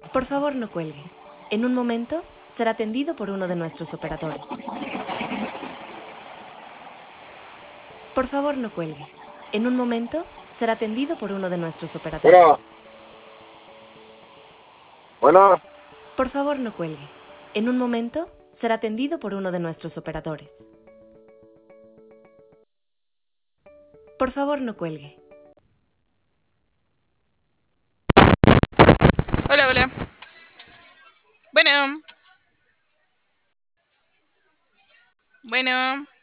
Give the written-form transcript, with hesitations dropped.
Por favor, no cuelgue. En un momento será atendido por uno de nuestros operadores. Por favor, no cuelgue. En un momento será atendido por uno de nuestros operadores. Bueno. Por favor, no cuelgue. En un momento será atendido por uno de nuestros operadores. Por favor, no cuelgue. Hola, hola. Bueno. Bueno.